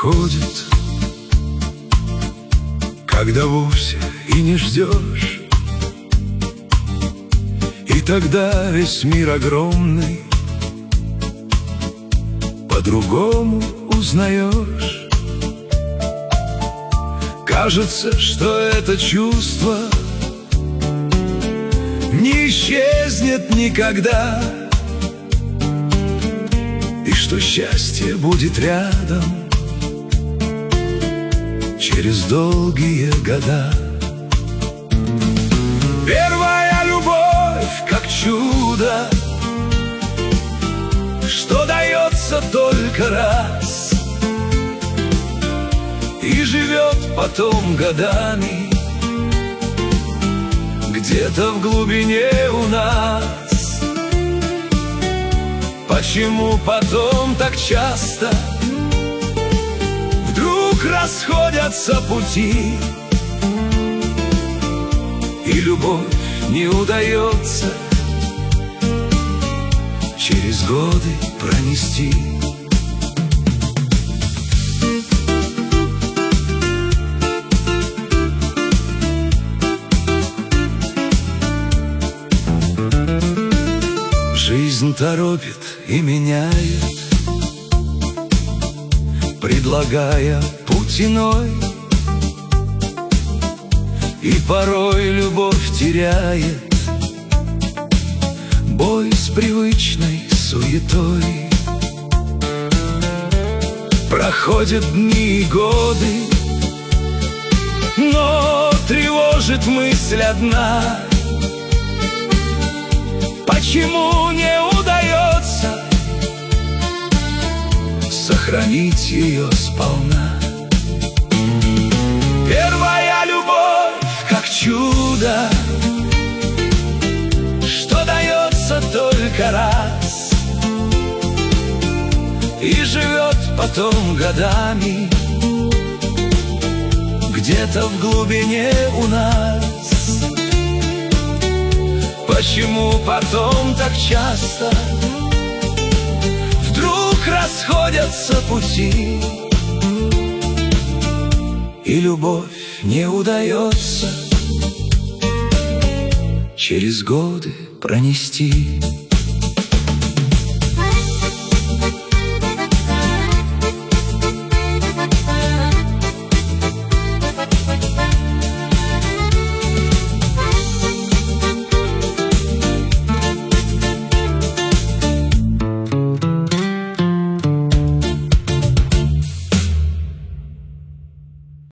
приходит, когда вовсе и не ждешь, и тогда весь мир огромный по-другому узнаешь. Кажется, что это чувство не исчезнет никогда, и что счастье будет рядом через долгие года. Первая любовь, как чудо, что дается только раз и живет потом годами где-то в глубине у нас. Почему потом так часто вдруг расходятся пути, и любовь не удается через годы пронести? Жизнь торопит и меняет, предлагая путь иной, и порой любовь теряет бой с привычной суетой. Проходят дни и годы, но тревожит мысль одна: почему не удается сохранить ее сполна? Первая любовь, как чудо, что дается только раз и живет потом годами где-то в глубине у нас. Почему потом так часто вдруг расходятся пути, и любовь не удается через годы пронести?